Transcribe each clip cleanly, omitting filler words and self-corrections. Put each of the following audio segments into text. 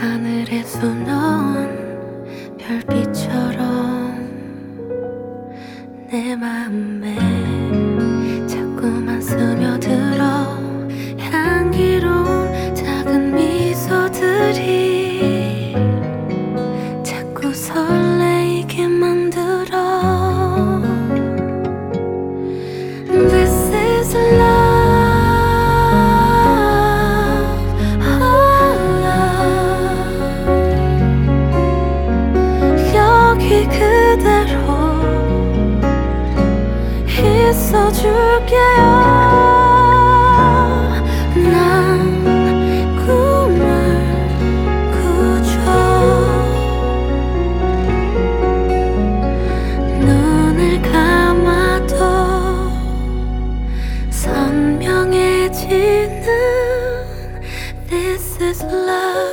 하늘에서 넣은 별빛처럼 내 마음에 자꾸만 스며들어 향기로운 작은 미소들이 자꾸 설레이게 만들어. This is love. 그대로 있어줄게요. 난 꿈을 꾸죠. 눈을 감아도 선명해지는 This is love.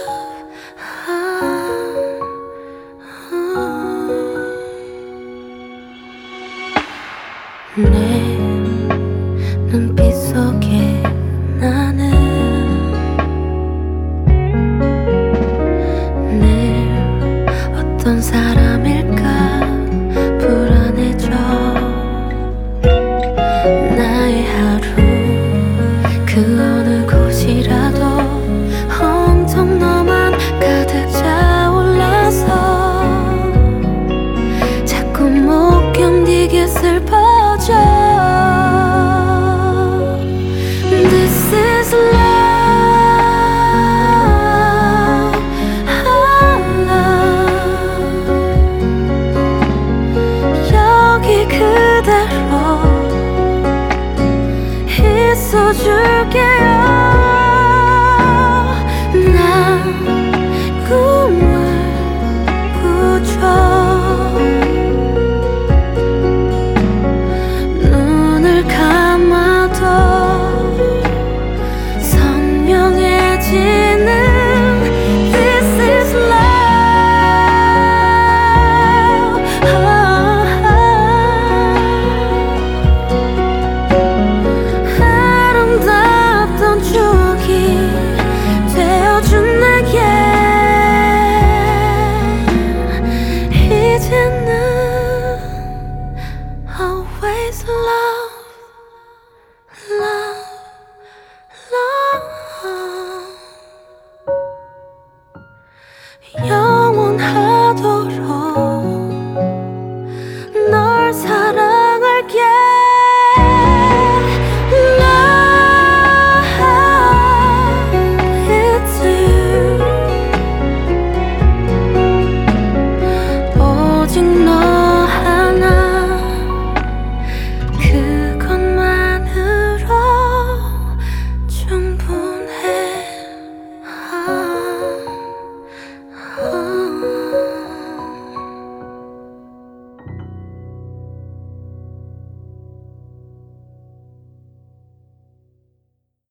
내 눈빛 속에 나는 늘 어떤 사람일까 불안해져. 나의 하루 그 어느 곳이라도 온통 너만 가득 차올라서 자꾸 못 견디게 슬퍼. This is love, 여기 그대로 있어줄게요. 난 꿈을 꾸죠. Always love, love, love.